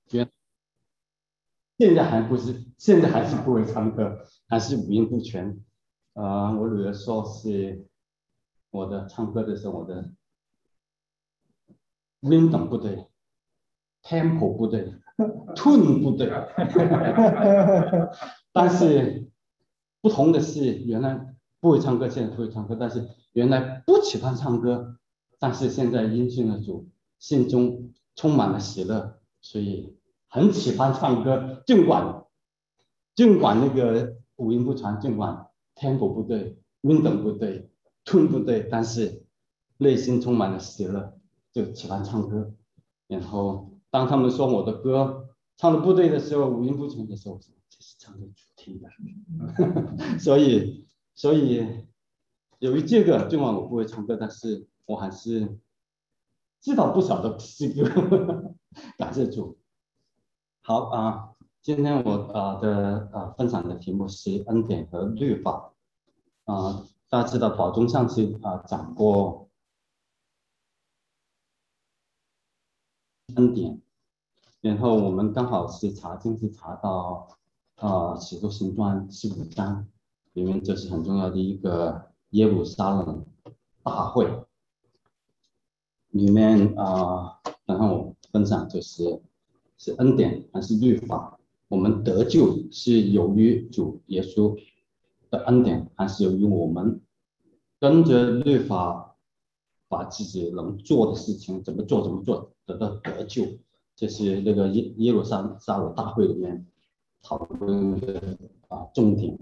现在还不是，现在还是不会唱歌，还是五音不全。我女儿说是我的唱歌的时候，我的 rhythm 不对，tempo 不对，tune 不对。但是不同的是，原来不会唱歌，现在会唱歌，但是原来不喜欢唱歌，但是现在因信了主，心中充满了喜乐，所以很喜欢唱歌，尽管那个五音不全，尽管 tempo 不对，rhythm 不对，tune 不对，但是内心充满了喜乐，就喜欢唱歌。然后当他们说我的歌唱的不对的时候，五音不全的时候，这是唱的主题的。所以由于这个，尽管我不会唱歌，但是我还是知道不少的诗歌。感谢主。好今天我分享的题目是恩典和律法。大家知道宝中上次讲过恩典，然后我们刚好是查到使徒行传15章里面，就是很重要的一个耶路撒冷大会里面然后我分享是恩典还是律法？我们得救是由于主耶稣的恩典，还是由于我们跟着律法把自己能做的事情怎么做得到得救？这是那个耶路撒冷大会里面讨论的重点。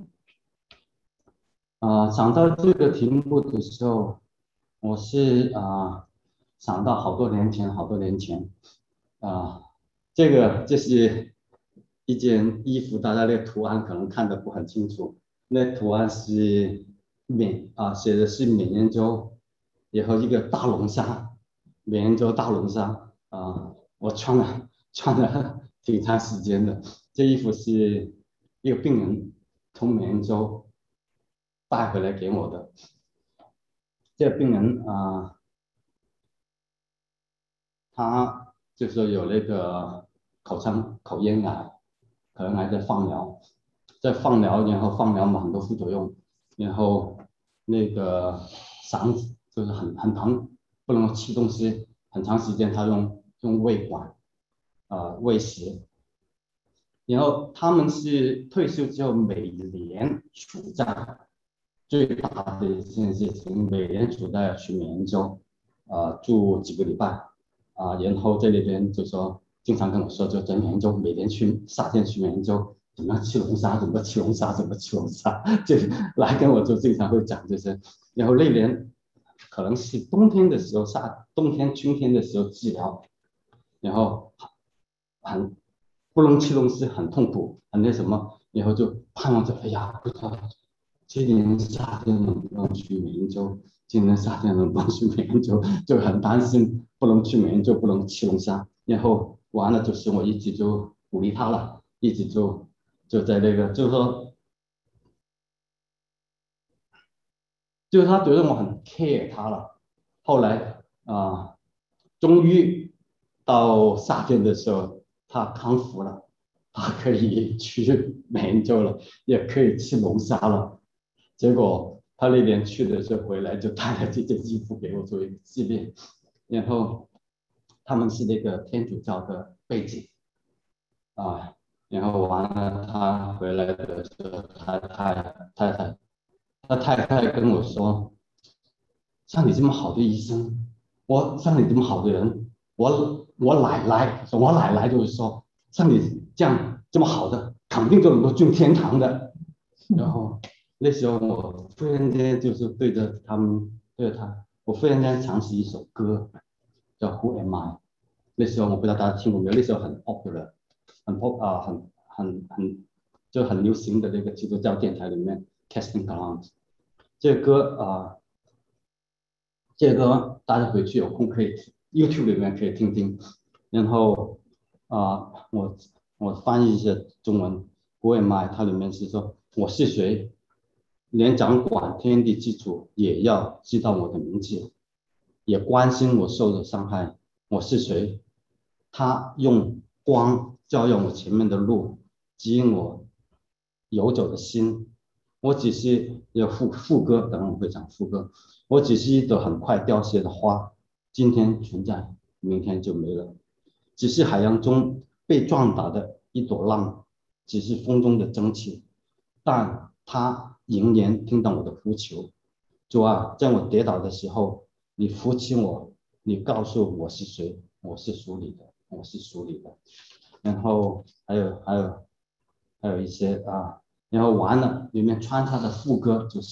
想到这个题目的时候，我是想到好多年前啊，这是一件衣服，大家那个图案可能看得不很清楚。那图案是写的是缅因州，然后一个大龙虾，缅因州大龙虾我穿了挺长时间的。这衣服是一个病人从缅因州带回来给我的。这个病人他就是说有那个口咽癌，可能还在放疗，然后放疗嘛很多副作用，然后那个嗓子就是很疼，不能吃东西，很长时间他用胃管喂食，然后他们是退休之后每年处在最大的一件事情，每年处在去缅因州住几个礼拜然后在那边就说经常跟我说，就在缅因州每年夏天去缅因州怎么样吃龙虾，怎么吃龙虾，怎么吃龙虾，就来跟我就经常会讲这些。然后那年可能是冬天的时候，春天的时候治疗，然后很不能吃东西，很痛苦，很那什么，然后就盼望着，哎呀，不知道今年夏天能不能去缅因州，今年夏天能不能去缅因州，就很担心不能去缅因州，不能吃龙虾。然后完了就是我一直就鼓励他了，一直就在那个，就是他觉得我很 care 他了。后来终于到夏天的时候，他康复了，他可以去缅因州了，也可以吃龙虾了。结果他那边去的时候回来就带了这件衣服给我作为纪念。然后他们是那个天主教的背景啊，然后完了他回来的时候，他太太跟我说，像你这么好的医生，像你这么好的人，我奶奶就是说，像你这么好的，肯定就能够进天堂的。然后那时候我忽然间就是对着他，我忽然间想起一首歌，叫《Who Am I》。那时候我不知道大家听过没有，那时候很 popular，很 pop 就很流行的那个基督教电台里面，Casting Crowns 这个歌这个歌大家回去有空可以 YouTube 里面可以听听。然后我翻译一下中文，Who am I？它里面是说我是谁，连掌管天地之主也要知道我的名字，也关心我受的伤害。我是谁？他用光照耀我前面的路，指引我游走的心。我只是要副歌，等我会讲副歌。我只是一朵很快凋谢的花，今天存在，明天就没了。只是海洋中被撞打的一朵浪，只是风中的蒸汽，但它仍然听到我的呼求。主啊，在我跌倒的时候，你扶起我，你告诉我是谁，我是属你的，我是属你的。然后还有一些然后完了，里面穿插的副歌就是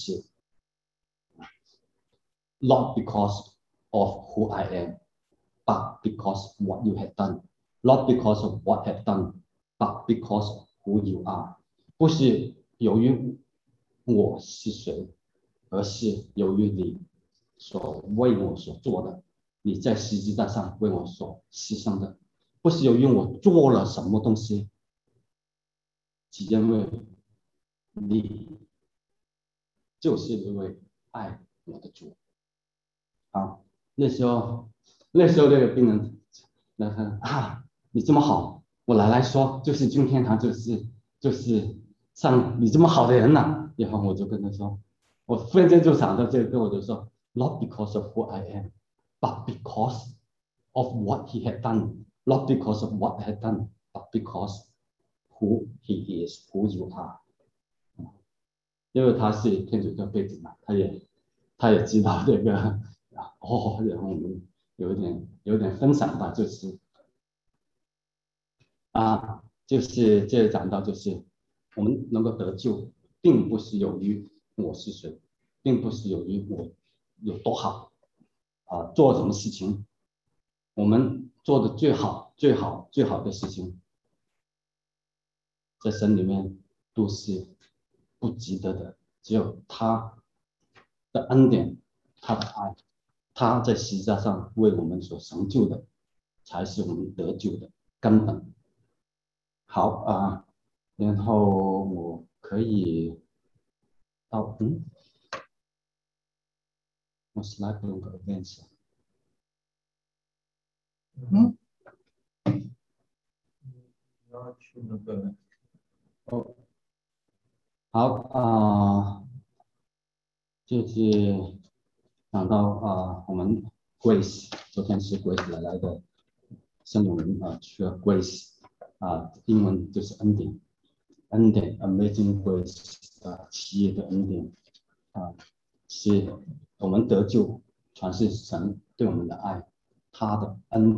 Not because of who I am, but because of what you have done. Not because of what I have done, but because of who you are. 不是由于我是谁，而是由于你所为我所做的，你在十字架上为我所牺牲的，不是由于我做了什么东西，只因为你就是因为爱我的主。好，那时候那个病人，那个你这么好，我来说，就是进天堂，就是像你这么好的人呐、然后我就跟他说，我忽然间就想到这个，我就说，Not because of who I am, but because of what he had done. Not because of what I had done, but because who he is, who you are. 因为他是天主教背景嘛，他也知道这个然后我们有点分享吧，就是这讲到就是我们能够得救，并不是由于我是谁，并不是由于我有多好做什么事情，我们做的最好的事情，在神里面都是不值得的，只有他的恩典，他的爱，他在十字架上为我们所成就的，才是我们得救的根本。好然后我可以到我 slide 不能改变是要去那个哦好就是讲到我们 Grace 昨天是 Grace 来的圣咏人去了 Grace 英文就是恩典 Amazing Grace 奇异的恩典是我们得救，全是神对我们的爱，他的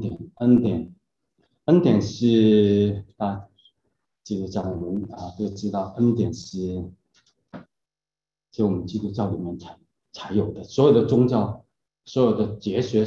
恩典是基督教我们都知道，恩典是就我们基督教里面才有的，所有的宗教、所有的哲学、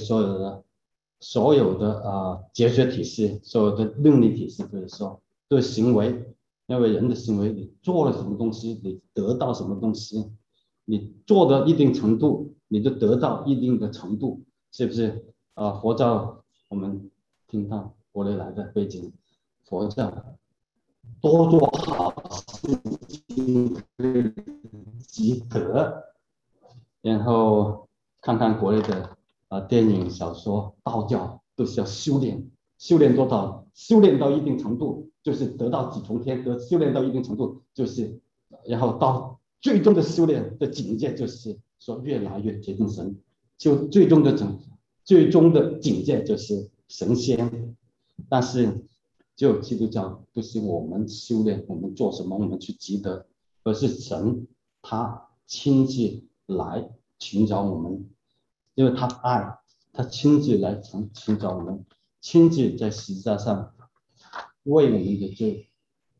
所有的哲学体系、所有的伦理体系，就是说对行为，因为人的行为，你做了什么东西，你得到什么东西，你做到一定程度，你就得到一定的程度，是不是佛教我们听到国内来的背景，佛教多做好事情积德，然后看看国内的电影、小说、道教都是要修炼，修炼到一定程度，就是得到几重天，修炼到一定程度，就是然后到最终的修炼的境界，就是说越来越接近神，就最终的境界就是神仙，但是就基督教不是我们修炼，我们做什么我们去积德，而是神他亲自来寻找我们，因为他爱，他亲自来寻找我们，亲自在十字架上为我们的罪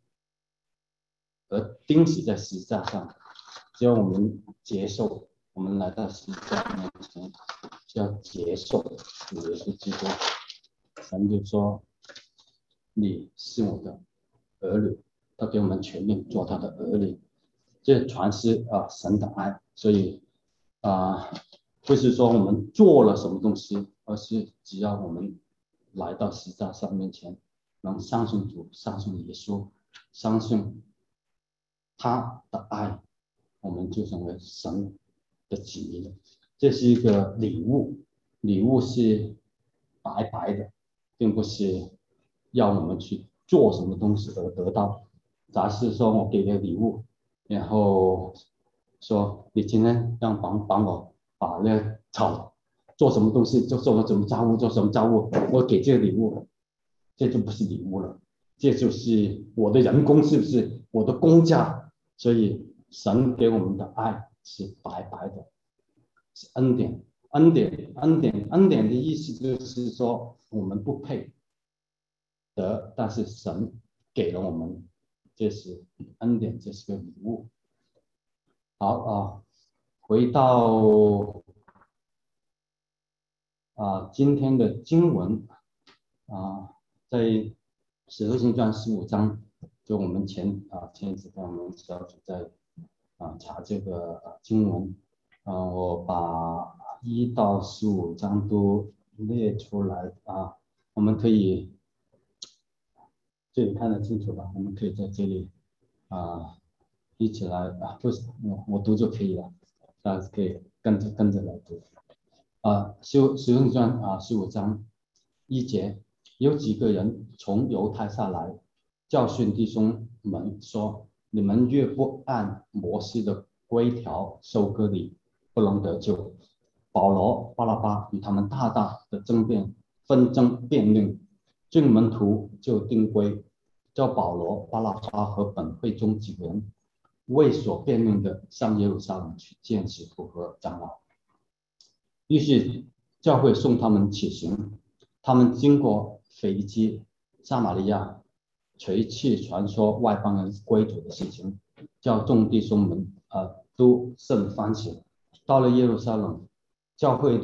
而钉死在十字架上。只要我们接受，我们来到十字架面前，就要接受主耶稣基督。神就说：“你是我的儿女，他给我们权利做他的儿女。”这全是神的爱，所以不是说我们做了什么东西，而是只要我们来到十字架上面前，能相信主，相信耶稣，相信他的爱，我们就成为神的子民了。这是一个礼物，礼物是白白的，并不是要我们去做什么东西而得到，而是说我给了礼物，然后说你今天帮我把那个草做什么东西，就做什么家务，做什么家务，我给这个礼物，这就不是礼物了，这就是我的人工，是不是我的工价？所以神给我们的爱是白白的，是恩典。恩典的意思就是说我们不配得，但是神给了我们，这是恩典，这是个礼物。好啊，回到今天的经文在使徒行传15章，就我们前一次跟我们小组在查这个经文，我把1到15章都列出来我们可以这里看得清楚吧？我们可以在这里一起来不是我读就可以了，大家可以跟着来读使徒行传15章1节，有几个人从犹太下来，教训弟兄们说：你们越不按摩西的规条受割礼，不能得救。保罗、巴拉巴与他们大大的纷争辩论，众门徒就定规，叫保罗、巴拉巴和本会中几个人为所辩论的上耶路撒冷去见使徒和长老。于是教会送他们起行，他们经过腓尼基、撒玛利亚，垂去传说外邦人归主的事情，叫众弟兄们都甚欢喜。到了耶路撒冷，教会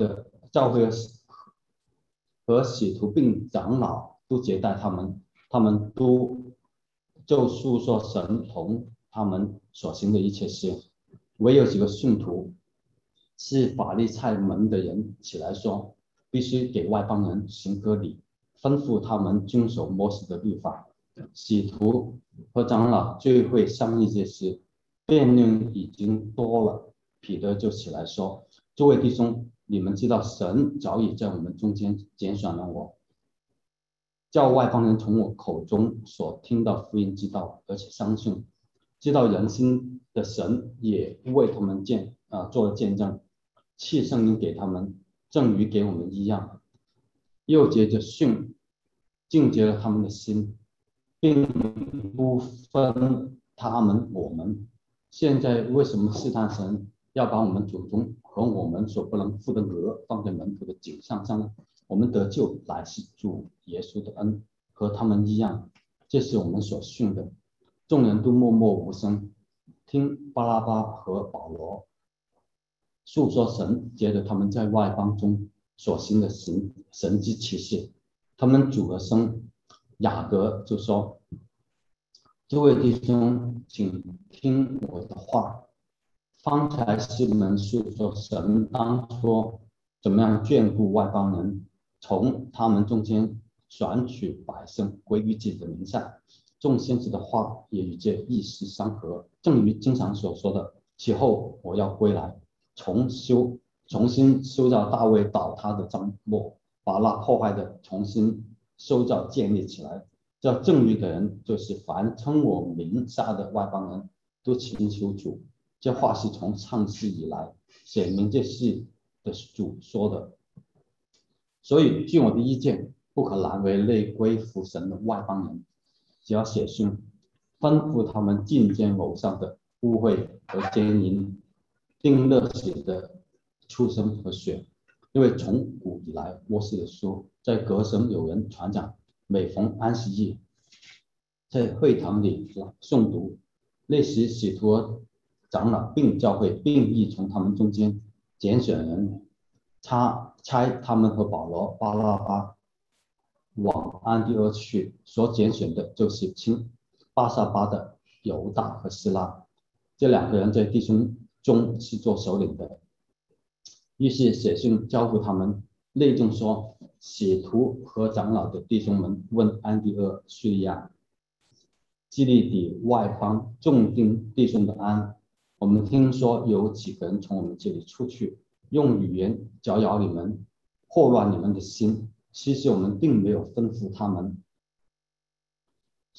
和使徒并长老都接待他们，他们都就述说神同他们所行的一切事。唯有几个信徒是法利赛门的人起来说，必须给外邦人行割礼，吩咐他们遵守摩西的律法。使徒和长老聚会商议这事，辩论已经多了，彼得就起来说：诸位弟兄，你们知道神早已在我们中间拣选了我，叫外邦人从我口中所听到福音知道，而且相信，知道人心的神也为他们做了见证，赐圣灵给他们，正如给我们一样。又接着净洁了他们的心，并不分他们我们。现在为什么试探神要把我们祖宗和我们所不能负的额放在门徒的颈上呢？我们得救乃是主耶稣的恩，和他们一样，这是我们所信的。众人都默默无声，听巴拉巴和保罗述说神借着他们在外邦中所行的神迹奇事。他们主的声雅各就说：诸位弟兄，请听我的话。方才是们述说神当初怎么样眷顾外邦人，从他们中间选取百姓归于自己的名下。众先知的话也与这意思相合，正如经常所说的：其后我要归来，重新修造大卫倒塌的帐幕，把那破坏的重新修造建立起来。这正义的人，就是凡称我名下的外邦人，都请求主。这话是从创世以来写明这事的主说的。所以据我的意见，不可难为内归服神的外邦人，只要写信吩咐他们禁见偶像的污秽和奸淫，并热血的出生和血。因为从古以来，摩西的书在各省有人传讲，每逢安息日，在会堂里诵读。那时使徒长老并教会并亦从他们中间拣选人，差他们和保罗、巴拉巴往安提阿去。所拣选的就是亲巴撒巴的犹大和希拉，这两个人在弟兄中是做首领的。于是写信交付他们，内中说：使徒和长老的弟兄们问安提阿、叙利亚、基利底外邦众弟兄的安。我们听说有几个人从我们这里出去，用语言搅扰你们，祸乱你们的心。其实我们并没有吩咐他们，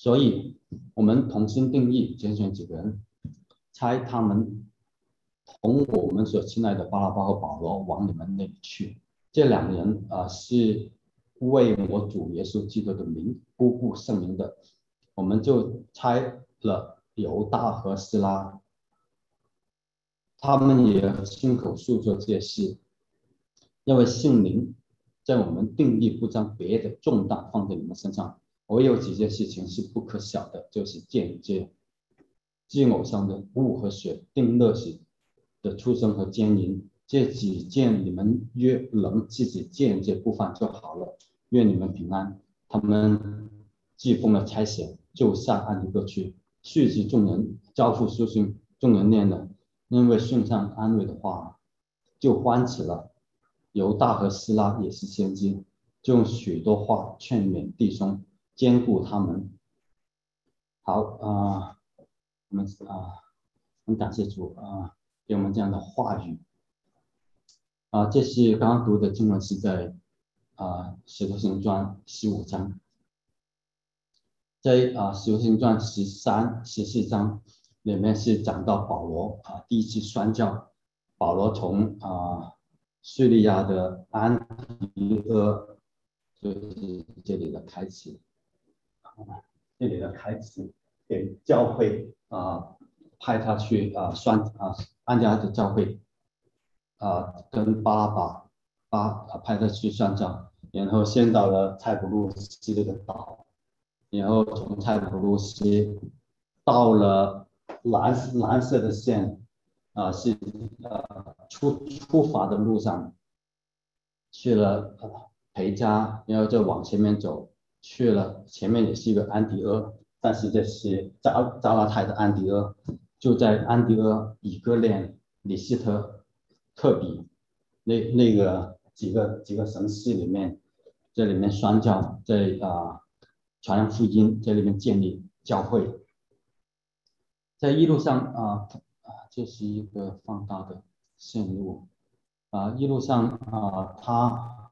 所以我们同心定义，拣选几个人，差他们同我们所亲爱的巴拉巴和保罗往你们那里去。这两个人是为我主耶稣基督的名不顾圣名的，我们就差了犹大和斯拉，他们也亲口诉说这些事，因为圣灵在我们定义不将别的重担放在你们身上。我有几件事情是不可小的，就是间接祭偶像的物和血定乐死的出生和奸淫，这几件你们若能自己间接不犯就好了。愿你们平安。他们既奉了差遣，就下安提哥去，续集众人，交付书信，众人念了，因为信上安慰的话，就欢喜了。犹大和斯拉也是先知，就用许多话劝勉弟兄，兼顾他们。好我们很感谢主给我们这样的话语这是刚刚读的经文是在使徒行传15章，在使徒行传13、14章里面是讲到保罗第一次宣教，保罗从叙利亚的安提阿，就是这里的开始这里的开始给教会派他去安提阿的教会跟巴拉巴派他去宣教，然后先到了塞浦路斯的岛，然后从塞浦路斯到了蓝色的线是出发的路上去了培加，然后就往前面走去了，前面也是一个安提阿，但是这是加拉太的安提阿，就在安提阿、以哥念、里斯特比那个几个城市里面，这里面宣教，在传扬福音，在里面建立教会，在一路上这是一个放大的线路一路上他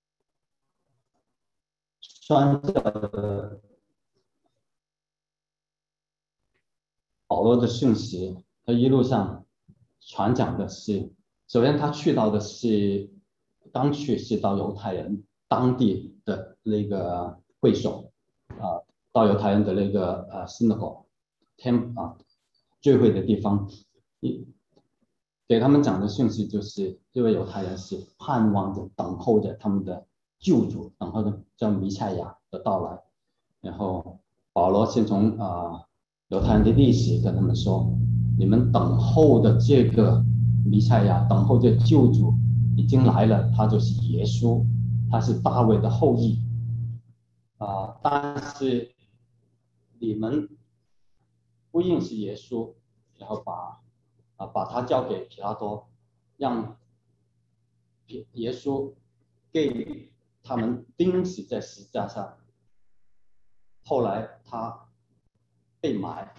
宣教的保罗的讯息，他一路上传讲的是，首先他去到的是刚去是到犹太人当地的那个会所到犹太人的那个synagogue聚会的地方，给他们讲的讯息就是，这位犹太人是盼望着、等候着他们的救主，等候着叫弥赛亚的到来。然后保罗先从犹太人的历史跟他们说，你们等候的这个弥赛亚，等候这救主已经来了，他就是耶稣，他是大卫的后裔但是你们不认识耶稣，然后把他交给皮拉多，让耶稣给他们钉死在十字架上。后来他被埋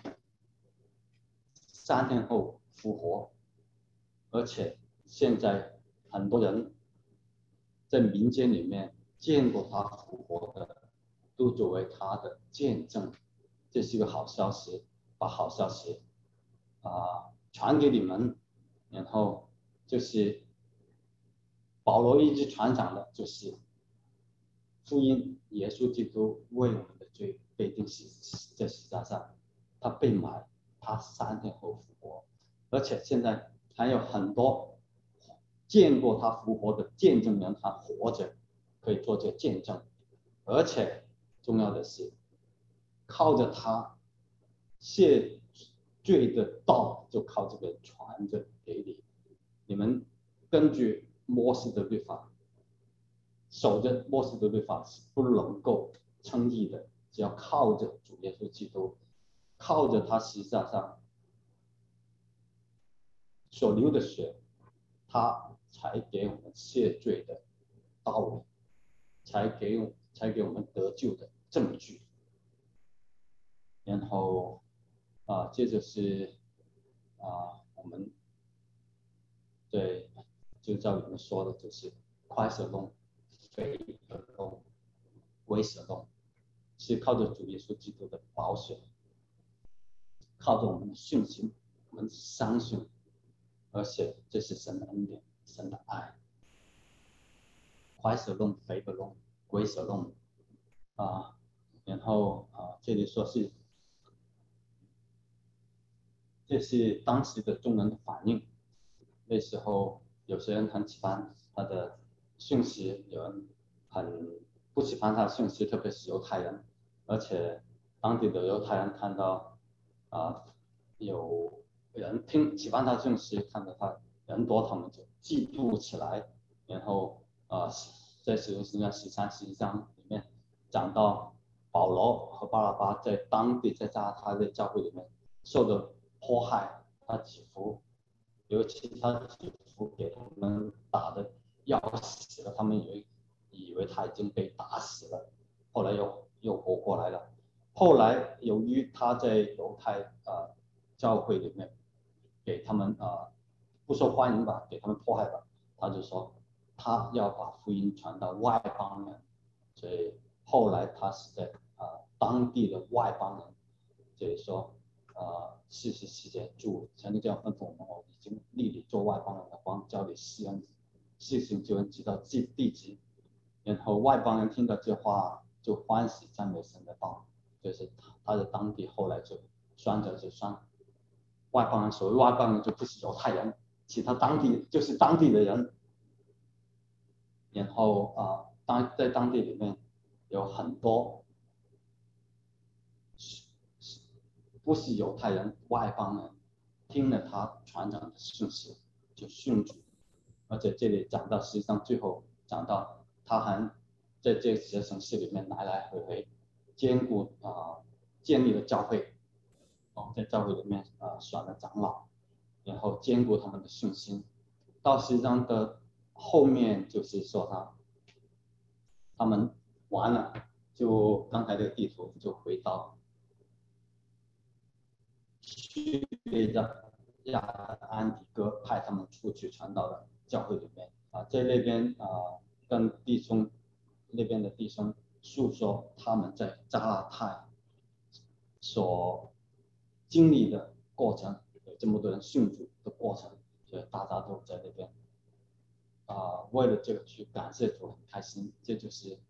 ，3天后复活，而且现在很多人在民间里面见过他复活的，都作为他的见证。这是一个好消息，把好消息传给你们，然后就是保罗一直传讲的就是福音，耶稣基督为我们的罪被钉死在十字架上，他被埋，他3天后复活，而且现在还有很多见过他复活的见证人还活着，可以做这见证，而且重要的是，靠着他谢罪的道，就靠这个传着给你，你们根据摩西的律法。守着摩西的律法是不能够称义的，只要靠着主耶稣基督，靠着他十字架上所流的血，他才给我们谢罪的道理，才给我们得救的证据。然后接着是我们对就照你们说的，就是快舍动、非舍动、微舍动，是靠着主耶稣基督的保守，靠着我们的信心，我们相信，而且这是神的恩典，神的爱。怀手弄肥不弄，鬼手弄然后这里说是这是当时的众人的反应。那时候有些人很喜欢他的讯息，有人很不喜欢他的讯息，特别是犹太人，而且当地的犹太人看到有人喜欢他的讯息，看到他人多，他们就嫉妒起来，然后在使徒行传13、14章里面讲到保罗和巴拿巴在当地在加拉太的教会里面受的迫害，他几乎尤其他几乎给他们打的要死了，他们以为他已经被打死了，后来又活过来了。后来由于他在犹太教会里面给他们不受欢迎吧，给他们迫害吧，他就说他要把福音传到外邦人，所以后来他是在当地的外邦人，所以说44节主曾经这样吩咐我们，我已经立你做外邦人的光，叫你施恩，施行救恩直到地极。然后外邦人听到这话就欢喜赞美神的道，就是他在当地后来就宣着就宣外邦人，所谓外邦人就不是犹太人，其他当地就是当地的人。然后在当地里面有很多不是犹太人外邦人听了他传讲的信息就信主，而且这里讲到实际上最后讲到他还在这几个城市里面来来回回兼顾建立了教会，在教会里面选了长老，然后兼顾他们的信心。到实际上的后面就是说他们完了，就刚才这个地图就回到去让安提哥派他们出去传道的教会里面在那边跟弟兄那边的弟兄诉说他们在加拉太所经历的过程，有这么多人信主的过程，所以大家都在那边为了这个去感谢主，很开心。这就是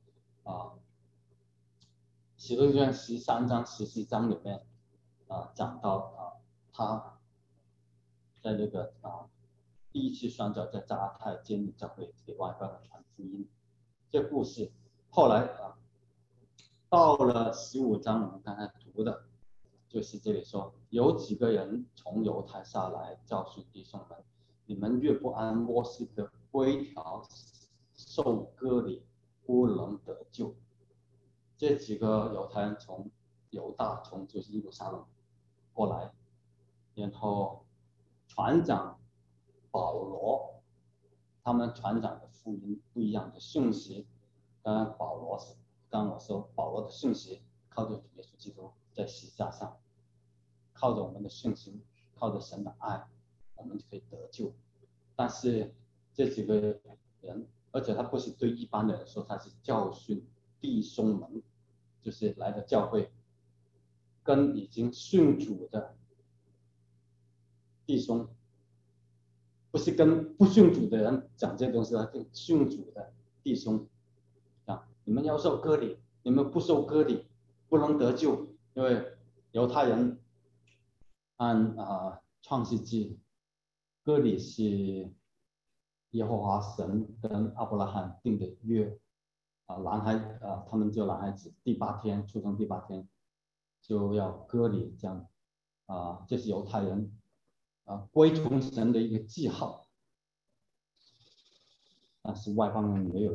使徒行传13章、14章里面讲到他在那个第一次宣教在加拉太建立教会，给外邦人传福音。这故事后来到了15章，我们刚才读的，就是这里说有几个人从犹太下来教训弟兄们，你们越不按摩西的规条受割礼，不能得救。这几个犹太人从犹大，就是耶路撒冷过来，然后传讲保罗他们传讲的福音不一样的信息。当然刚刚我说保罗的信息靠着主耶稣基督在十字架上，靠着我们的信心，靠着神的爱，我们就可以得救。但是这几个人，而且他不是对一般的人说，他是教训弟兄们，就是来的教会跟已经信主的弟兄，不是跟不信主的人讲这东西，他跟信主的弟兄讲，你们要受割礼，你们不受割礼不能得救，因为犹太人按创世纪，割礼是耶和华神跟亚伯拉罕定的约他们就男孩子出生第八天就要割礼，这样这是犹太人归从神的一个记号。但是外邦人没有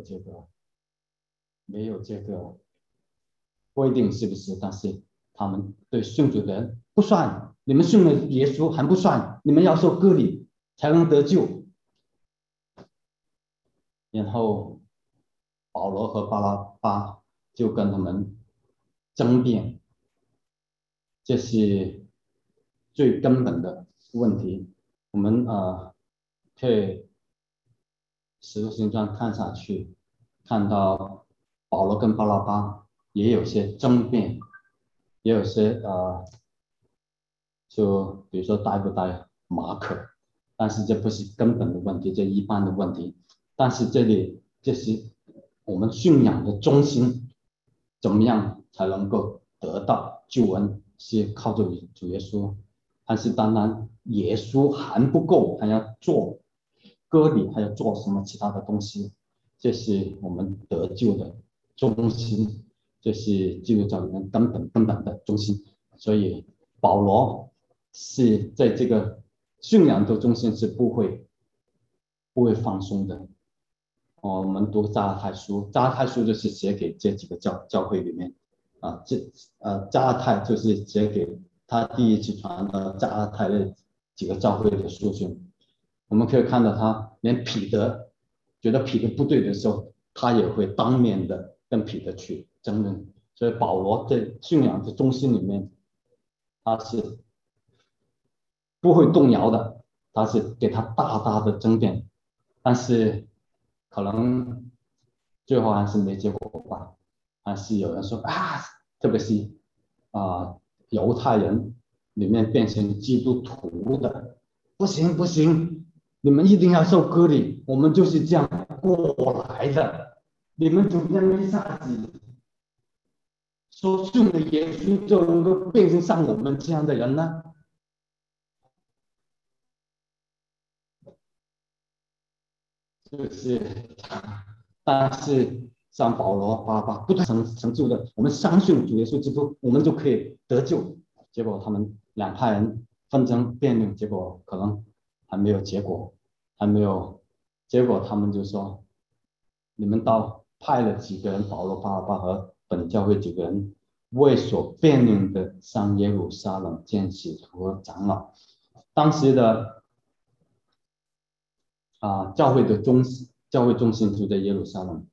这个规定，是不是？但是他们对信主的人不算，你们信了耶稣还不算，你们要受割礼才能得救。然后保罗和巴拉巴就跟他们争辩，这是最根本的问题。我们可以使徒行传看下去，看到保罗跟巴拉巴也有些争辩， 也有些就比如说带不带马可，但是这不是根本的问题，这一般的问题。但是这里就是我们信仰的中心，怎么样才能够得到救恩？是靠着主耶稣，还是当然耶稣还不够，还要做割礼，还要做什么其他的东西？这是我们得救的中心，这是基督教里面根本的中心。所以保罗是在这个信仰的中心是不会放松的。我们读加拉太书，加拉太书就是写给这几个教会里面加拉太就是写给他第一次传到加拉太的几个教会的书信。我们可以看到他连彼得觉得彼得不对的时候，他也会当面的跟彼得去争论。所以保罗在信仰的中心里面，他是不会动摇的，他是给他大大的争辩，但是可能最后还是没结果吧，还是有人说特别是啊犹太人里面变成基督徒的，不行不行，你们一定要受割礼，我们就是这样过来的，你们怎么样一下子说信了耶稣就能够变成像我们这样的人呢？就是，但是像保罗不断成就的，我们相信主耶稣基督，我们就可以得救。结果他们两派人纷争辩论，结果可能还没有结果，还没有结果，他们就说，你们到派了几个人，保罗、巴拿巴和本教会几个人，为所辩论的上耶路撒冷见使徒和长老。当时的教会中心就在耶路撒冷，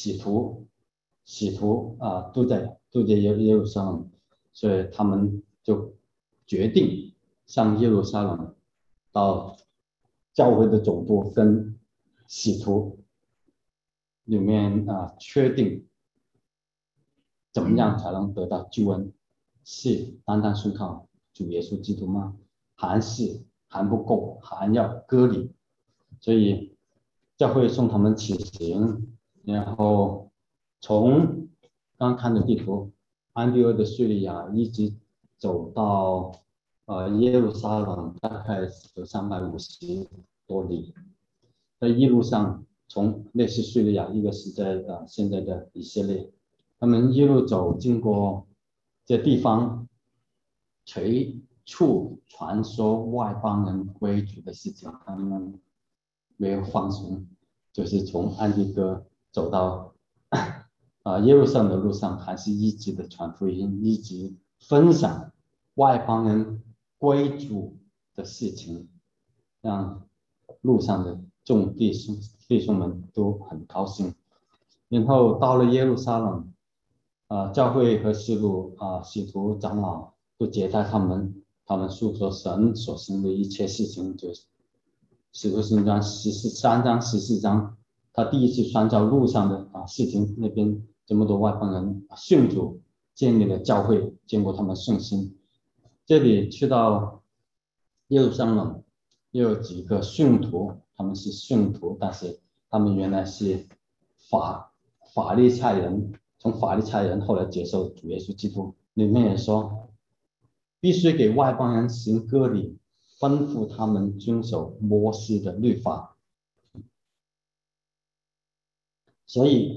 使徒都在耶路撒冷，所以他们就决定上耶路撒冷到教会的总部跟使徒里面确定怎么样才能得到救恩，是单单顺靠主耶稣基督吗？还不够，还要割礼。所以教会送他们起行，然后从刚看的地图，安提阿的叙利亚一直走到耶路撒冷，大概有350多里。在一路上，从类似叙利亚，一个是在现在的以色列，他们一路走，经过这地方，随处传说外邦人归主的事情，他们没有放松，就是从安提哥走到耶路撒冷的路上，还是一直的传福音，一直分享外邦人归主的事情，让路上的众弟兄们都很高兴。然后到了耶路撒冷，教会和使徒长老都接待他们，他们诉说神所行的一切事情，就是使徒行传13章14章，他第一次宣教路上的事情，那边这么多外邦人信主，建立了教会，经过他们信心。这里去到耶路撒冷，又有几个信徒，他们是信徒，但是他们原来是法利赛人，从法利赛人后来接受主耶稣基督。里面也说，必须给外邦人行割礼，吩咐他们遵守摩西的律法。所以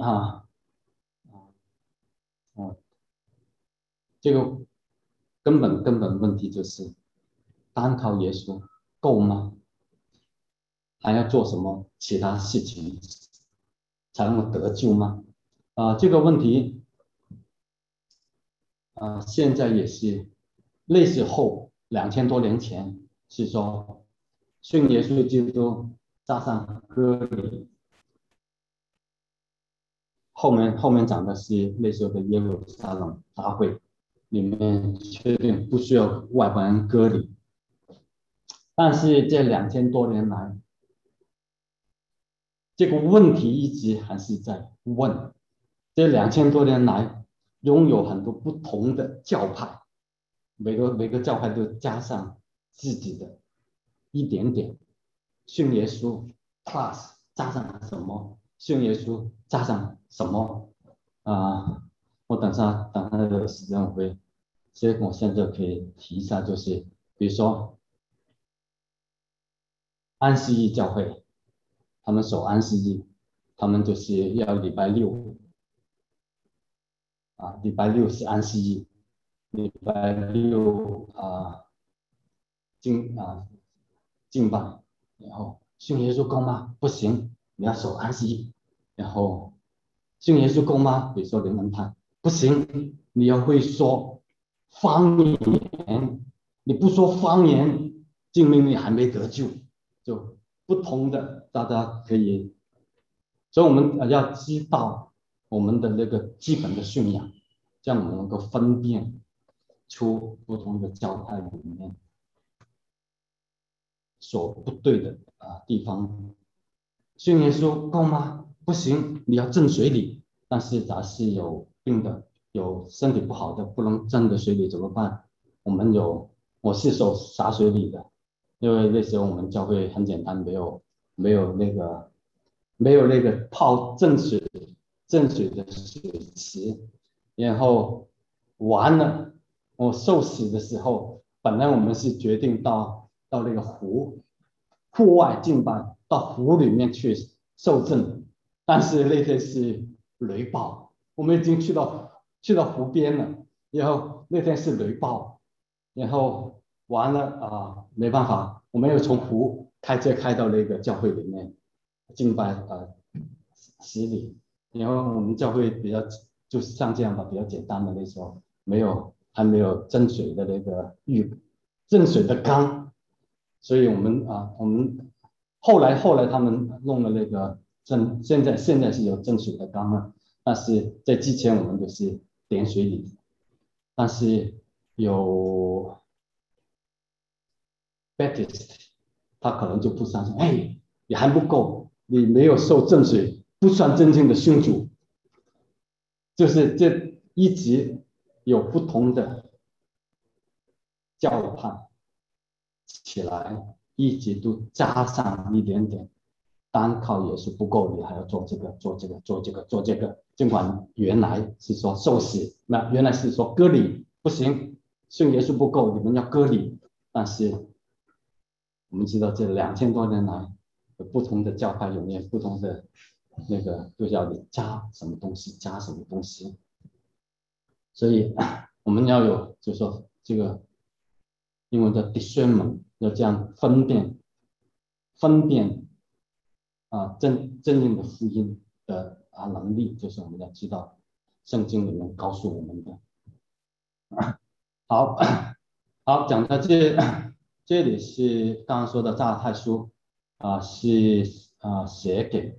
这个根本问题就是单靠耶稣够吗？还要做什么其他事情才能够得救吗？这个问题现在也是类似后2000多年前是说信耶稣基督加上割礼，后面讲的是类似的耶路撒冷大会里面确定不需要外邦人割礼，但是这2000多年来，这个问题一直还是在问。这2000多年来，拥有很多不同的教派， 每个教派都加上自己的一点点，信耶稣 plus 加上什么，信耶稣加上什么我等下有时间我会，所以我现在可以提一下，就是比如说安息日教会，他们守安息日，他们就是要礼拜六礼拜六是安息日，礼拜六敬拜，然后信耶稣够吗？不行，你要守安息日。然后信耶稣够吗？比如说灵恩派，不行，你要会说方言，你不说方言，证明你还没得救。就不同的，大家可以，所以我们要知道我们的那个基本的信仰，这样我们能够分辨出不同的教派里面所不对的地方。信耶稣够吗？不行，你要正水里。但是假是有病的、有身体不好的，不能正的水里怎么办？我是守洒水里的，因为那时候我们教会很简单，没有那个泡正水的水池，然后完了，我受洗的时候，本来我们是决定到那个户外敬拜，到湖里面去受证，但是那天是雷暴，我们已经去到湖边了，然后那天是雷暴，然后完了没办法，我们又从湖开车开到那个教会里面敬拜洗礼，然后我们教会比较就是像这样吧，比较简单的那时候还没有蒸水的那个蒸水的缸，所以我们后来他们弄了那个现在是有蒸水的缸了，但是在之前我们都是点水里，但是有 Baptist 他可能就不相信，哎，你还不够，你没有受正水，不算真正的信主，就是这一直有不同的教派起来，一直都加上一点点，单靠也是不够，你还要做这个，做这个，做这个，做这个。尽管原来是说受洗，那原来是说割礼不行，信耶稣不够，你们要割礼。但是我们知道这2000多年来，有不同的教派里面不同的那个，就要你加什么东西，加什么东西。所以我们要有，就是说这个英文叫 discernment，要这样分辨真正的福音的能力，就是我们要知道圣经里面告诉我们的。好，好，讲到这里是刚刚说的加拉太书是写给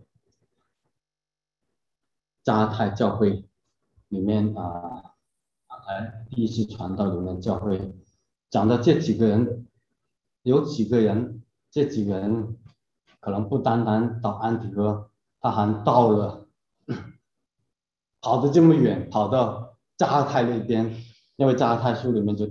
加拉太教会里面第一次传道里面教会讲的这几个人，有几个人，这几个人可能不单单到安提阿，他还到了跑得这么远，跑到加拉太那边，因为加拉太书里面就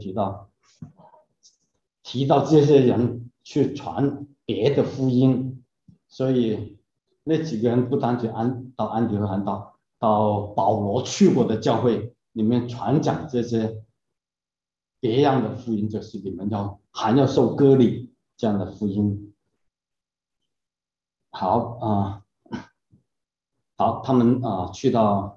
提到这些人去传别的福音，所以那几个人不单只到安提阿，还到保罗去过的教会里面传讲这些别样的福音，就是你们还要受割礼这样的福音。好好，他们去到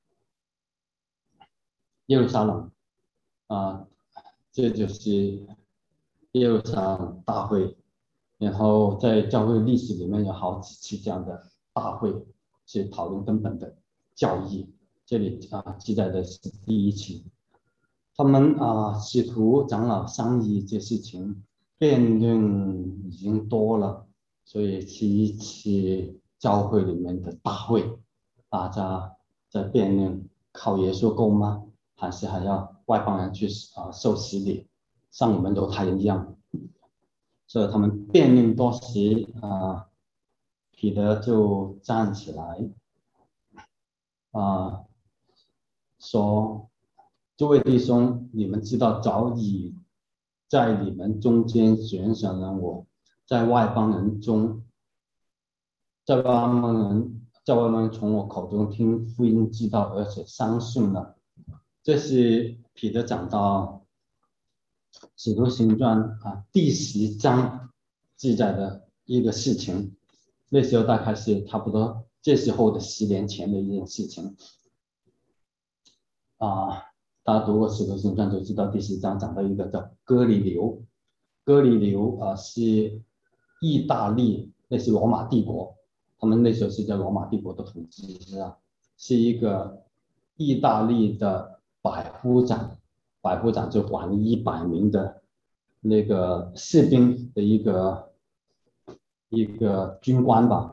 耶路撒冷啊，这就是耶路撒冷大会。然后在教会历史里面有好几次这样的大会，去讨论根本的教义。这里记载的是第一期，他们使徒长老商议这事情，辩论已经多了，所以是一次教会里面的大会，大家在辩论靠耶稣够吗？还是还要外邦人去受洗礼，像我们犹太人一样？所以他们辩论多时彼得就站起来说诸位弟兄，你们知道，早已在你们中间选选了我，在外邦人中，在外邦人从我口中听福音知道，而且相信了。这是彼得讲到使徒行传第10章记载的一个事情，那时候大概是差不多这时候的10年前的一件事情大家读过使徒行传就知道第10章讲到一个叫哥尼流，哥尼流是意大利，那是罗马帝国，他们那时候是叫罗马帝国的统治是一个意大利的百夫长就管100名的那个士兵的一个军官吧。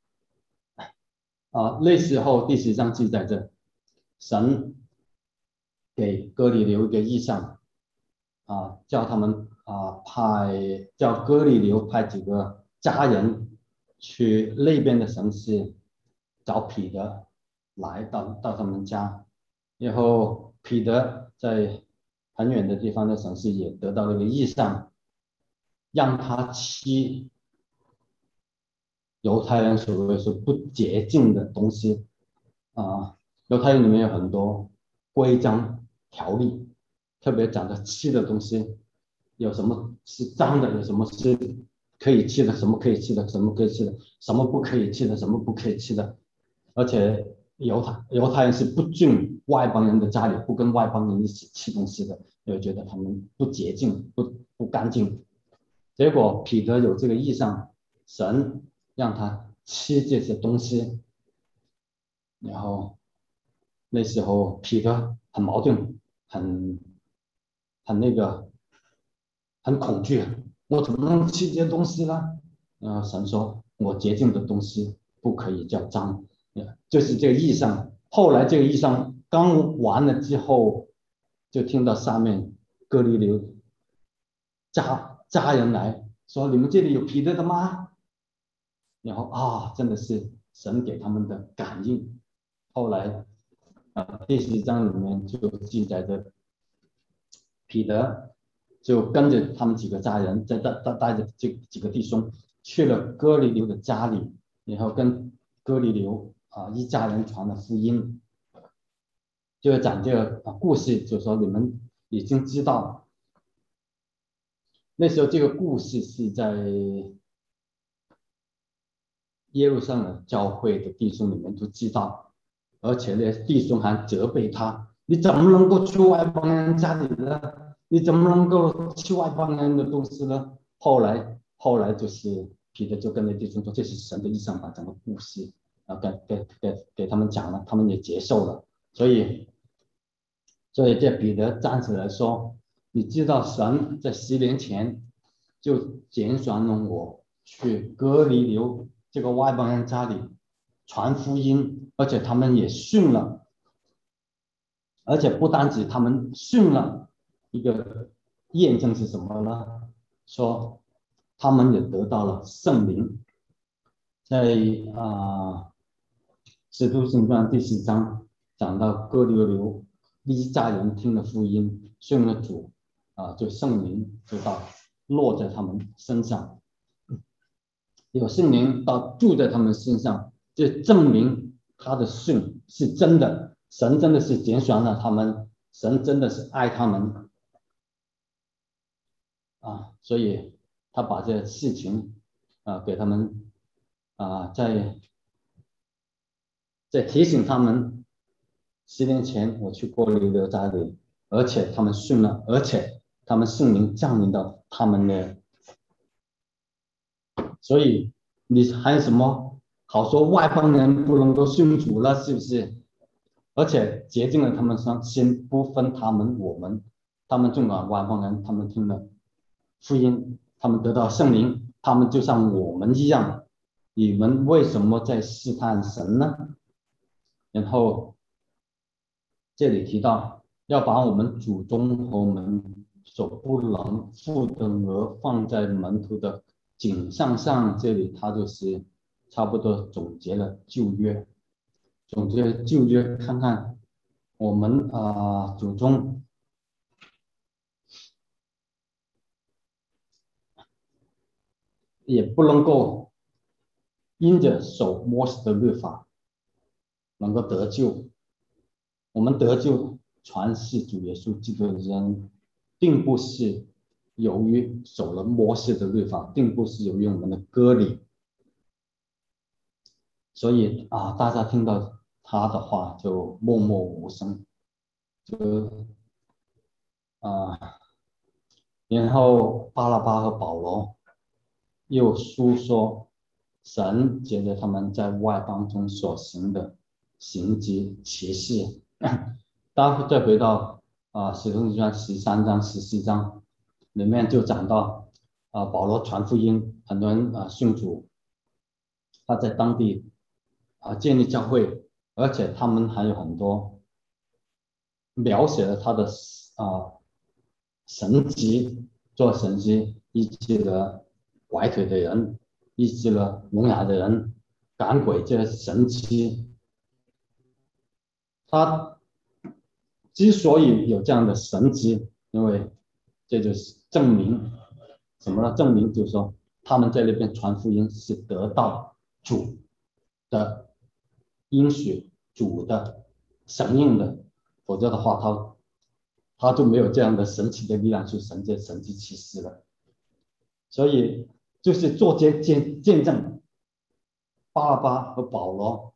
那时候第10章记载着，神给哥尼流一个意象叫他们叫哥尼流派几个家人去那边的城市找彼得来到他们家，然后彼得在很远的地方的城市也得到了一个意象，让他吃犹太人所谓是不洁净的东西犹太人里面有很多规章条例，特别讲的吃的东西，有什么是脏的，有什么是可以吃的，什么可以吃的，什么可以吃的，什么不可以吃的，什么不可以吃的。而且犹太人是不进外邦人的家里，不跟外邦人一起吃东西的，因为觉得他们不洁净，不干净。结果彼得有这个意象，神让他吃这些东西，然后那时候彼得很矛盾，很很恐惧，我怎么能吃这些东西呢？然后神说，我洁净的东西不可以叫脏，就是这个意象。后来这个意象刚完了之后，就听到下面哥尼流家人来说，你们这里有彼得的吗？然后真的是神给他们的感应。后来第10章里面就记载着彼得就跟着他们几个家人，带着这几个弟兄去了哥尼流的家里，然后跟哥尼流一家人传了福音。就讲这个故事，就是说你们已经知道，那时候这个故事是在耶路撒冷教会的弟兄里面都知道，而且呢，弟兄还责备他：你怎么能够去外邦人家里呢？你怎么能够吃外邦人的东西呢？后来就是彼得就跟那弟兄说：“这是神的意象，把整个故事给他们讲了，他们也接受了。所以这彼得站起来说：你知道神在10年前就拣选了我去哥尼流这个外邦人家里传福音，而且他们也信了，而且不单止他们信了，一个验证是什么呢？说他们也得到了圣灵。在使徒行传第10章讲到哥尼流一家人听了福音，信了主就圣灵就落在他们身上，有圣灵住在他们身上，就证明他的信是真的，神真的是拣选了他们，神真的是爱他们所以他把这事情给他们在提醒他们，10年前我去过尼流家里，而且他们信了，而且他们圣灵降临到他们的，所以你还有什么好说外邦人不能够信主了，是不是？而且洁净了他们双心，不分他们我们，他们尽管外邦人，他们听了福音，他们得到圣灵，他们就像我们一样，你们为什么在试探神呢？然后这里提到要把我们祖宗和我们所不能负的额放在门徒的颈项上，这里他就是差不多总结了旧约，看看我们祖宗也不能够因着守摩西的律法能够得救。我们得救传是主耶稣基督的人，并不是由于守了摩西的律法，并不是由于我们的割礼。所以大家听到他的话就默默无声，就然后巴拉巴和保罗又述说神借着他们在外邦中所行的行迹奇事。当再回到使徒行传13章、14章里面就讲到保罗传福音，很多人信主，他在当地建立教会，而且他们还有很多描写了他的神迹，做神迹医治了拐腿的人，医治了聋哑的人，赶鬼这些神迹。他之所以有这样的神迹，因为这就是证明什么呢？证明就是说他们在那边传福音是得到主的应许，主的神应的，否则的话他就没有这样的神奇的力量去神迹奇事了。所以就是做见证，巴拉巴和保罗，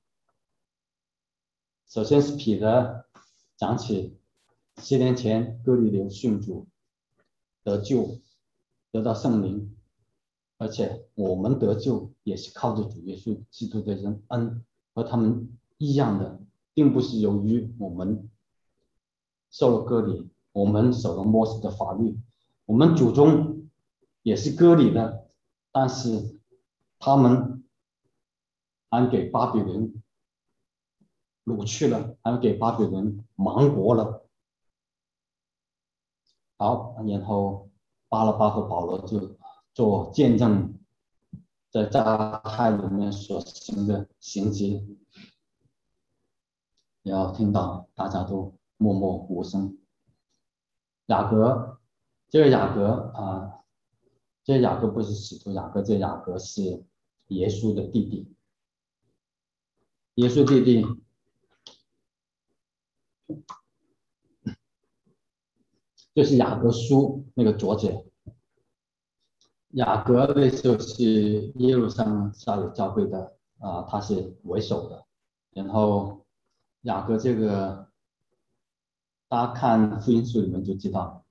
首先是彼得讲起7年前哥尼流信主得救，得到圣灵，而且我们得救也是靠着主耶稣基督的恩，和他们一样的，并不是由于我们受了割礼，我们守了摩西的法律，我们祖宗也是割礼的，但是他们还给巴比伦掳去了，还给巴比伦亡国了。好，然后巴拉巴和保罗就做见证，在加太里面所行的行迹，然后听到大家都默默无声。雅各，这个雅各这个雅各不是使徒雅各，这个雅各是耶稣的弟弟。耶稣弟弟就是雅各书那个作者。雅各那时候是耶路撒冷教会的他是为首的。然后雅各这个，大家看福音书里面就知道，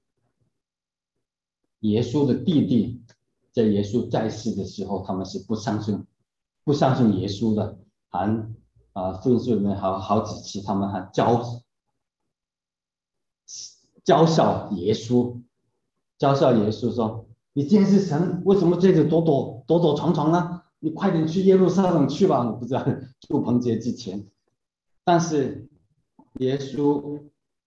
耶稣的弟弟在耶稣在世的时候，他们是不相信耶稣的，还福音书里面还有好几期他们还嘲笑耶稣，嘲笑耶稣说：你既然是神，为什么这里躲躲藏藏呢？你快点去耶路撒冷去吧！你不知道住棚节之前，但是耶稣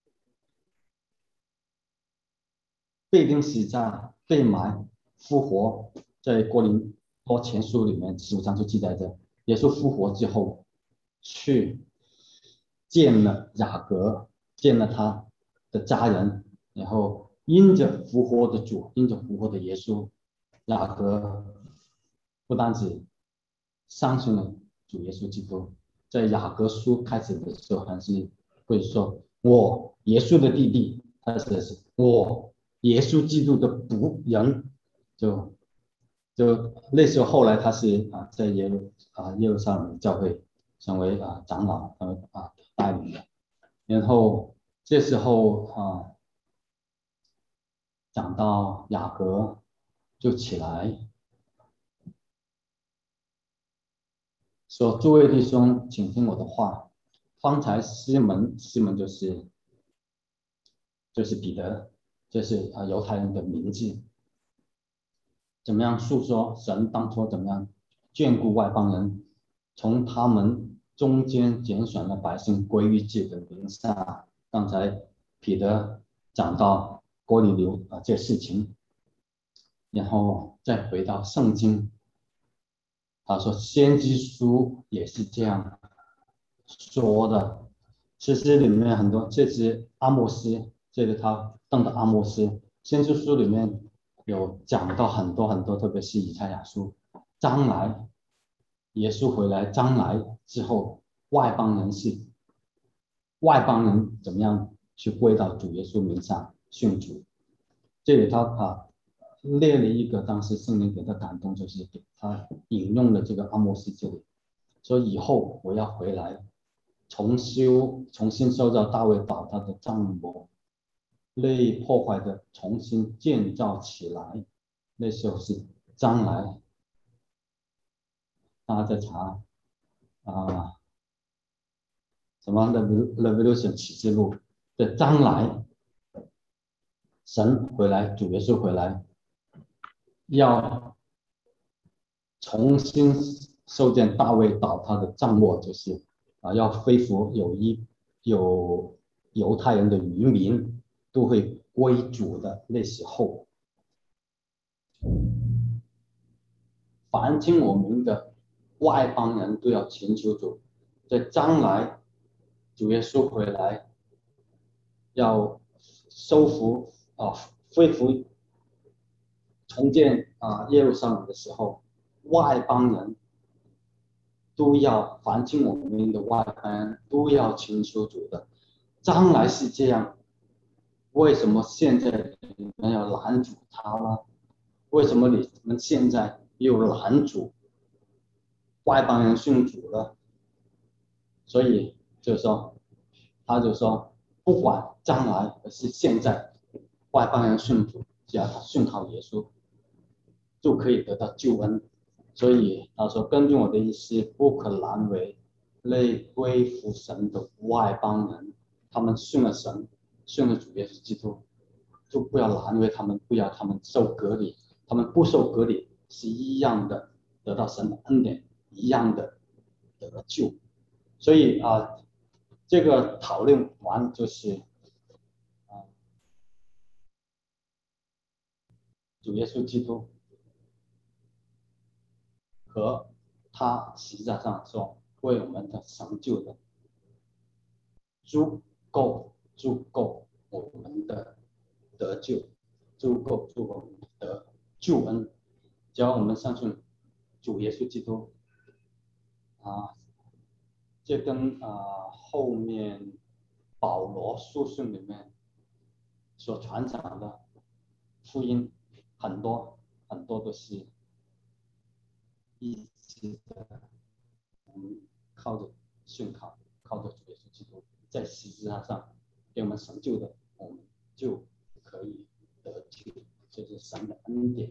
被钉死在、被埋、复活，在哥林多前书里面15章就记载着，耶稣复活之后去见了雅各，见了他的家人，然后因着复活的主，因着复活的耶稣，雅各不单止相信了主耶稣基督，在雅各书开始的时候还是会说我耶稣的弟弟，他是我耶稣基督的仆人，就那时候后来他是在耶路撒冷教会成为长老，成为带领的。然后这时候讲到雅各就起来说：诸位弟兄，请听我的话。方才西门就是彼得，这是犹太人的名字，怎么样诉说神当初怎么样眷顾外邦人，从他们中间拣选了百姓归于自己的名下。刚才彼得讲到哥尼流这事情，然后再回到圣经，他说先知书也是这样说的， 其实里面很多，这只阿莫斯，这个他瞪的阿莫斯，先知书里面有讲到很多很多，特别是以赛亚书，将来耶稣回来，将来之后，外邦人怎么样去归到主耶稣名下信主。这里他列了一个当时圣灵给他感动，就是给他引用了这个阿莫斯这里，说以后我要回来，重新修造大卫倒塌的帐幕，被破坏的重新建造起来。那时候是将来，大家在查什么 Revolution 启示录的将来，神回来，主耶稣回来，要重新修建大卫倒塌的帐幕，就是要恢复有犹太人的渔民都会归主的那时候，凡听我名的外邦人都要寻求主，在将来主耶稣回来要收复恢复重建耶路撒冷的时候，外邦人都要凡听我名的外邦人都要寻求主的。将来是这样，为什么现在你们要拦阻他呢？为什么你们现在又拦阻外邦人信主了？所以就是说，他就说，不管将来还是现在，外邦人信主，只要他信靠耶稣，就可以得到救恩。所以他说，根据我的意思，不可难为类归服神的外邦人，他们信了神，信了主耶稣基督，就不要难为他们，不要他们受隔离，他们不受隔离是一样的得到神的恩典，一样的得到救。所以这个讨论完就是主耶稣基督和他实际上说为我们的成就的足够我们的得救，足够我们的救恩。只要我们相信主耶稣基督这跟后面保罗书信里面所传讲的福音很多很多都是一直的，我们靠着信靠着主耶稣基督在十字架上给我们成就的，我们就可以得救，就是神的恩典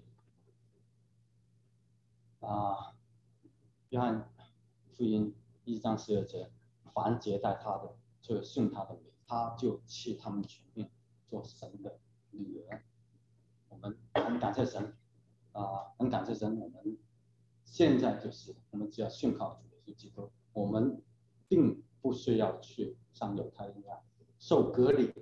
约翰福音1章12节，凡接待他的，就信他的名，他就赐他们权柄做神的女儿。我们很感谢神很感谢神，我们现在就是我们只要信靠主耶稣基督，我们并不需要去像犹太人一样受隔离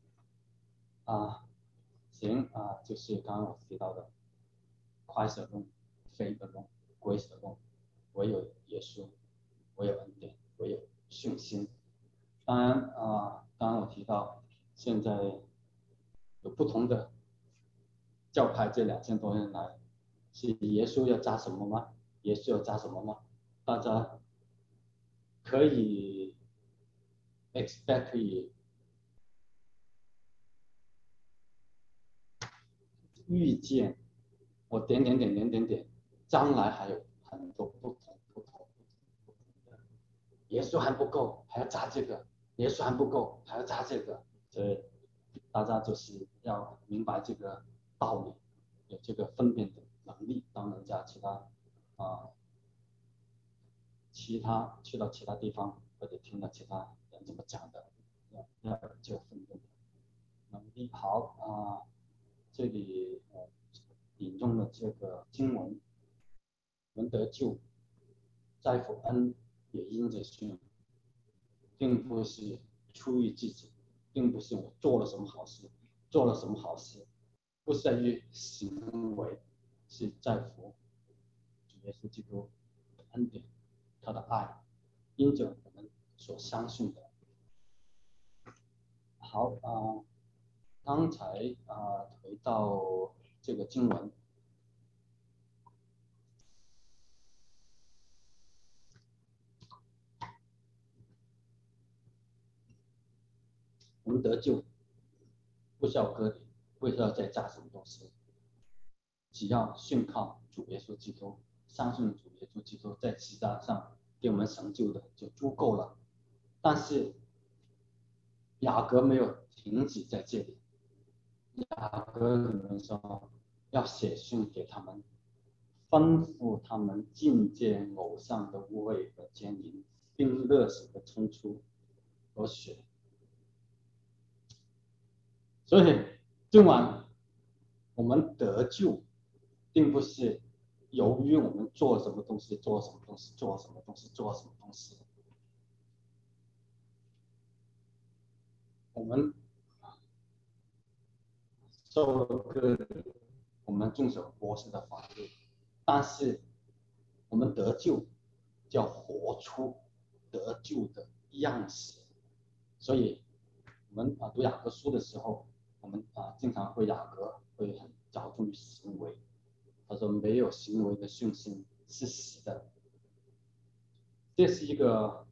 就是刚刚我提到的快舍论、非的论、归舍论，唯有耶稣，唯有恩典，唯有信心。当然刚刚我提到现在有不同的教派，这2000多年来是耶稣要加什么吗？耶稣要加什么吗？大家可以 expect 预见，我点点点点点点，将来还有很多不同的。耶稣还不够，还要加这个；耶稣还不够，还要加这个。所以大家就是要明白这个道理，有这个分辨的能力。当人家其他去到其他地方，或者听到其他人怎么讲的，要有这个分辨能力。好这里引用了这个经文，我们得救，在乎恩也因着信，并不是出于自己，并不是我做了什么好事，不是在于行为，是在乎主耶稣基督的恩典，他的爱，因着我们所相信的好刚才回到这个经文，我们得救不需要割礼，不需要再加什么东西，只要信靠主耶稣基督，相信主耶稣基督在十字架上给我们成就的就足够了。但是雅各没有停止在这里，雅各里面说要写信给他们，吩咐他们禁戒偶像的污秽和奸淫，并勒死的冲出和血。所以今晚我们得救，并不是由于我们做什么东西，做什么东西，做什么东西，做什么东西。我们受了割礼，我们遵守国师的法律，但是我们得救，就要活出得救的样式。所以我们读雅各书的时候，我们经常会雅各会很着重于行为。他说没有行为的信心是死的。这是一个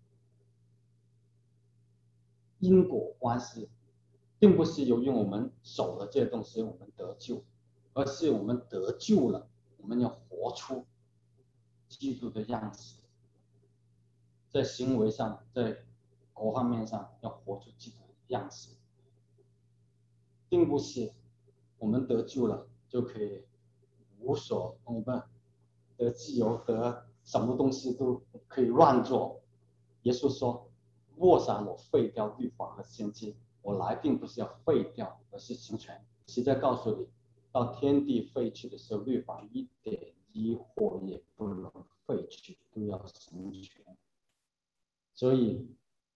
因果关系，并不是由于我们守了这些东西我们得救，而是我们得救了，我们要活出基督的样子，在行为上，在各方面上要活出基督的样子，并不是我们得救了就可以我们得自由，得什么东西都可以乱做。耶稣说：“若想我废掉律法和先知，我来并不是要废掉，而是成全。实在告诉你，到天地废去的时候，律法一点一或也不能废去，都要成全。”所以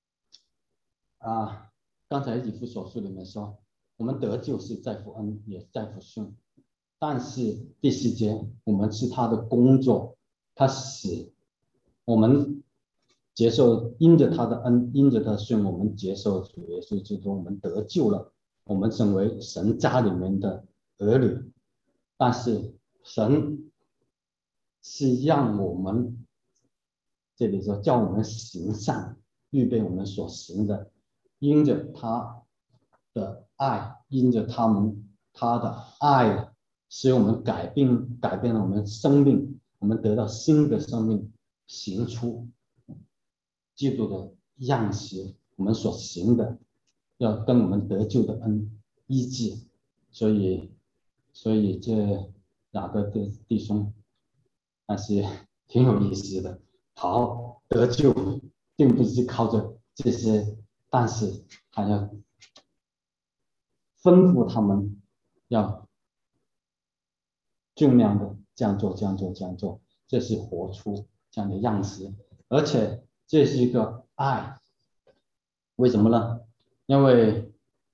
刚才以弗所书里面说，我们得救是在乎恩，也在乎信。但是第四节，我们是他的工作，他使我们接受，因着他的恩，因着他的信，我们接受主耶稣基督，我们得救了，我们成为神家里面的儿女。但是神是让我们，这里说叫我们行善，预备我们所行的，因着他的爱，因着他的爱，使我们改变了我们生命，我们得到新的生命，行出基督的样式，我们所行的要跟我们得救的恩一致。所以这雅各的弟兄还是挺有意思的。好，得救并不是靠着这些，但是还要吩咐他们要尽量的这样做，这样做，这样做，这是活出这样的样式，而且这是一个爱。为什么呢？因为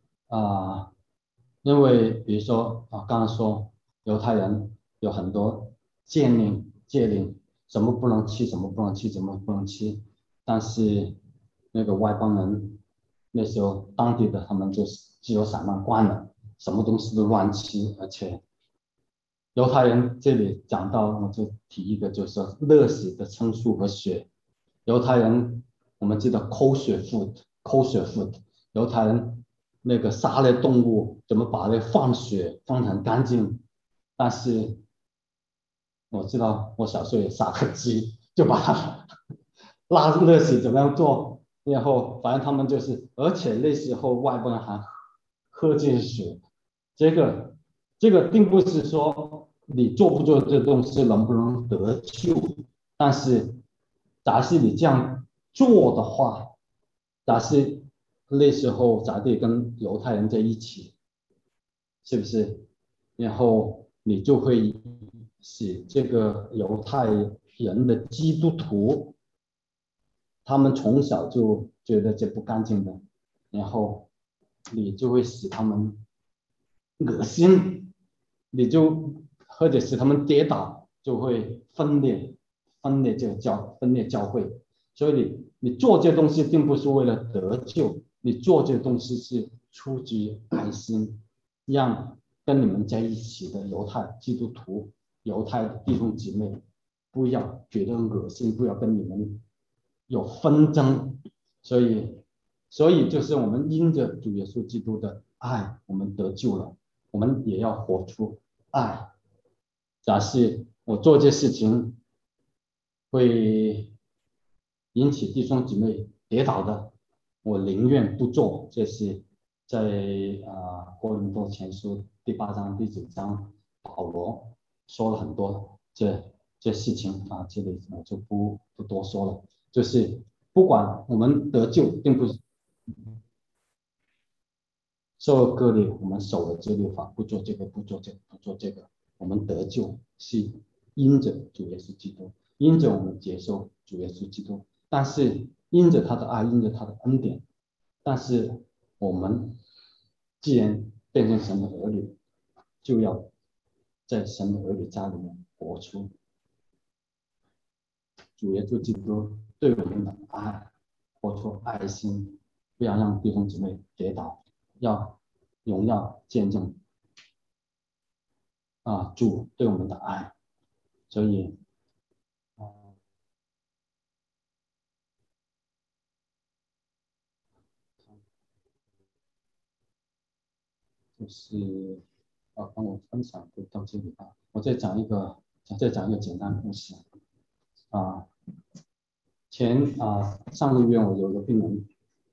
比如说刚刚说犹太人有很多戒令，什么不能吃，什么不能吃，什么不能吃。但是那个外邦人那时候当地的他们就自由散漫惯了，什么东西都乱吃，而且犹太人这里讲到，我就提一个，就是说勒死的牲畜和血。犹太人我们知道抠血 food，犹太人那个杀了动物怎么把那放血放得很干净，但是我知道我小时候也杀个鸡，就把它勒死怎么样做，然后反正他们就是，而且那时候外国人还喝这些血，这个并不是说你做不做这东西能不能得救，但是假设你这样做的话，假设那时候咱得跟犹太人在一起，是不是？然后你就会使这个犹太人的基督徒，他们从小就觉得这不干净的，然后你就会使他们恶心，你就或者使他们跌倒，就会分裂教会。所以你做这东西并不是为了得救，你做这东西是出于爱心，让跟你们在一起的犹太基督徒、犹太的弟兄姐妹，不要觉得恶心，不要跟你们有纷争。所以就是我们因着主耶稣基督的爱，我们得救了，我们也要活出爱。假设我做这事情会引起弟兄姊妹跌倒的，我宁愿不做。这是在哥林多前书第8章、第9章，保罗说了很多这事情啊，这里我就不多说了。就是不管我们得救，并不是受割礼，我们守了这律法，不做这个，不做这个，不做这个。我们得救是因着主耶稣基督，因着我们接受主耶稣基督，但是因着他的爱，因着他的恩典，但是我们既然变成神的儿女，就要在神的儿女家里面活出主耶稣基督对我们的爱，活出爱心，不要让弟兄姊妹跌倒，要荣耀见证主对我们的爱。所以就是帮我分享就到这里吧。我再讲一个简单的故事啊。上个月我有个病人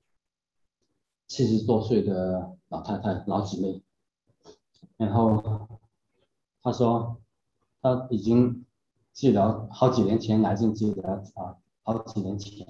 ，70多岁的老太太老姐妹，然后她说她已经治疗好几年前癌症治疗好几年前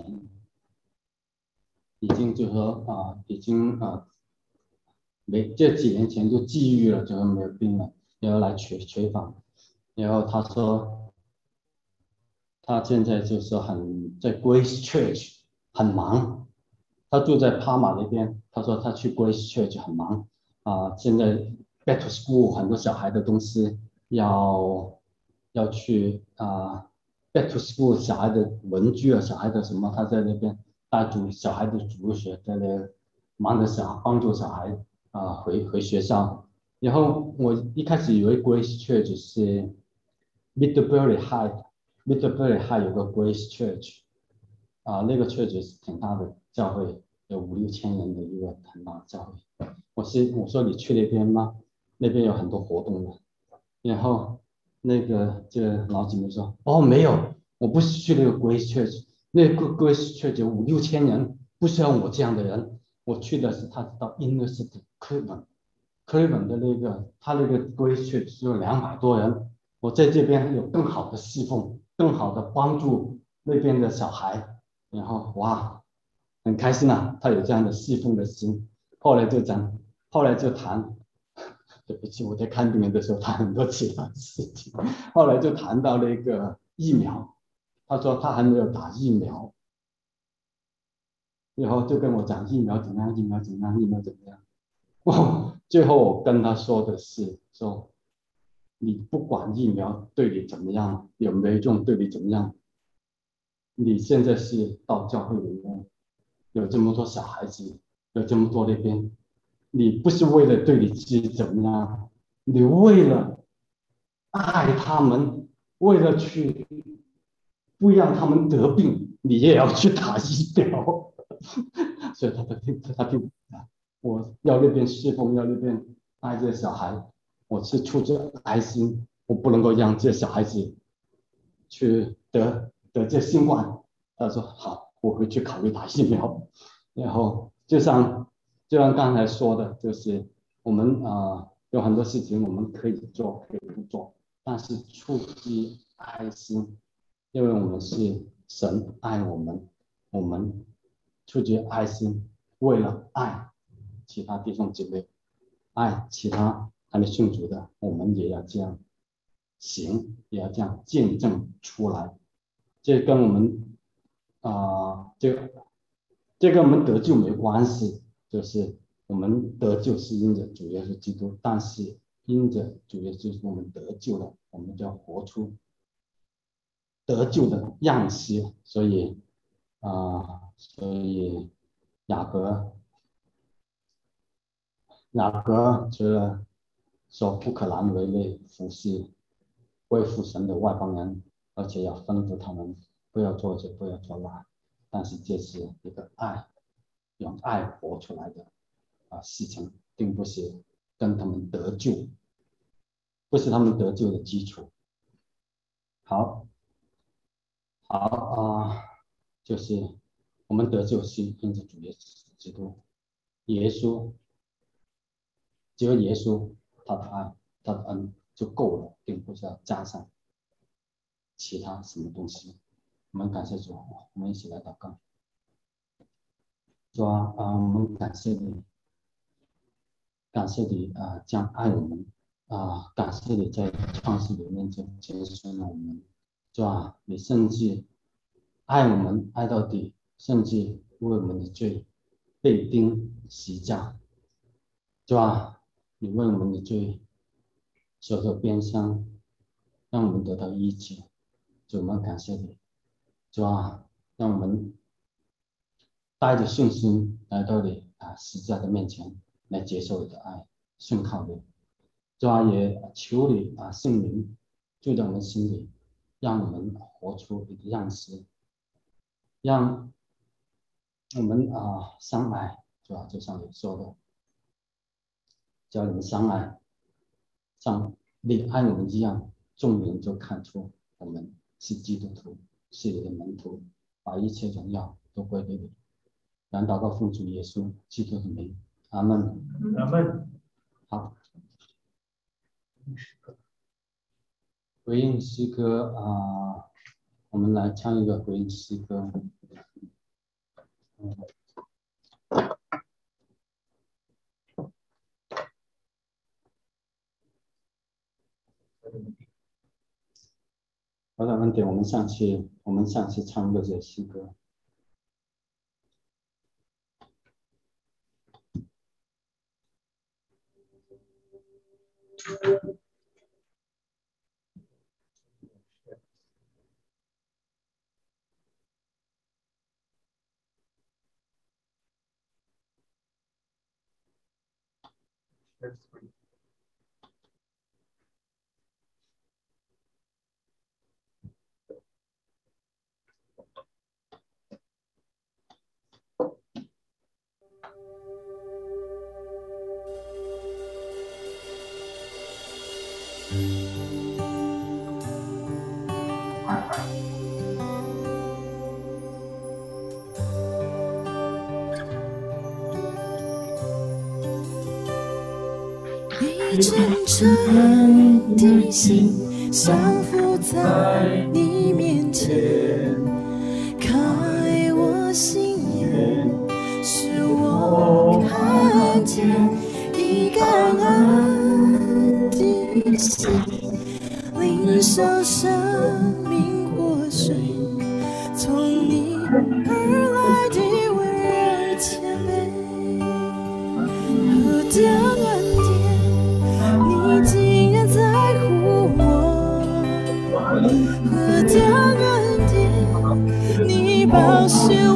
已经就是说已经没这几年前就治愈了，就是没有病了，然后来垂访，然后她说她现在就是说在 Grace Church 很忙，她住在帕马那边，她说她去 Grace Church 很忙现在 Back to School 很多小孩的东西要去Back to School 小孩的文具小孩的什么，她在那边带小孩的主日学，在那忙着帮助小孩回学校。然后我一开始以为 Grace Church 是 Middlebury High，Middlebury High 有个 Grace Church 那个 church 是挺大的教会，有5、6千人的一个很大的教会。我说你去那边吗？那边有很多活动的。然后这个老姐妹说哦没有，我不是去那个 Grace Church，那个 Grace Church 有5、6千人，不需要我这样的人。我去的是他到 Inner City Cleveland 的他那个 Grace Church 只有200多人。我在这边有更好的侍奉，更好的帮助那边的小孩，然后哇，很开心他有这样的侍奉的心。后来就讲，后来就谈，对不起，我在看病人的时候谈很多其他事情。后来就谈到那个疫苗，他说他还没有打疫苗，然后就跟我讲疫苗怎么样，疫苗怎么样，疫苗怎么样。最后我跟他说的是说，你不管疫苗对你怎么样，有没有用，对你怎么样，你现在是到教会里面有这么多小孩子，有这么多那边，你不是为了对你自己怎么样，你为了爱他们，为了去不让他们得病，你也要去打疫苗。所以他听我要那边侍奉，要那边爱这些小孩，我是出自爱心，我不能够让这些小孩子去得这新冠。他说好，我会去考虑打疫苗。然后就像刚才说的，就是我们有很多事情我们可以做，可以不做，但是出于爱心，因为我们是神爱我们，我们出于爱心，为了爱其他弟兄姐妹，爱其他还没信主的，我们也要这样行，也要这样见证出来。这跟我们这跟我们得救没关系，就是我们得救是因着主耶稣基督，但是因着主耶稣基督我们得救了，我们就要活出得救的样式。所以雅各雅各除了说不可难为内服侍为父神的外邦人，而且要吩咐他们不要做这，不要做那，但是这是一个爱，用爱活出来的事情，并不是跟他们得救，不是他们得救的基础。好，就是我们得救是因着主耶稣基督，耶稣只有耶稣他的爱，他的恩就够了，并不是要加上其他什么东西。我们感谢主，我们一起来祷告。主啊，我们感谢你，感谢你将爱我们感谢你在创世里面就拣选了我们，主啊，你甚至爱我们爱到底，甚至为我们的罪被钉十字架，主啊，你为我们的罪受到鞭伤，让我们得到医治。主，我们感谢你，主啊，让我们带着信心来到你十字架的面前，来接受你的爱，信靠你。主啊，也求你圣灵住在我们心里，让我们活出你的样式，让我们相爱，主啊，就像你说的，叫你们相爱，像你爱我们一样，众人就看出我们是基督徒，是你的门徒，把一切荣耀都归给你。然祷告奉主耶稣基督的名，阿门。 阿门。 好，回应诗歌我们来唱一个回应诗歌。我的问题，我们上次唱过这诗歌。 你真诚的心降服在你面前，开我心眼，使我看见你感恩的心，领受生命活水，从你而来的温柔谦卑，何等恩典，你竟然在乎我，何等恩典，你保守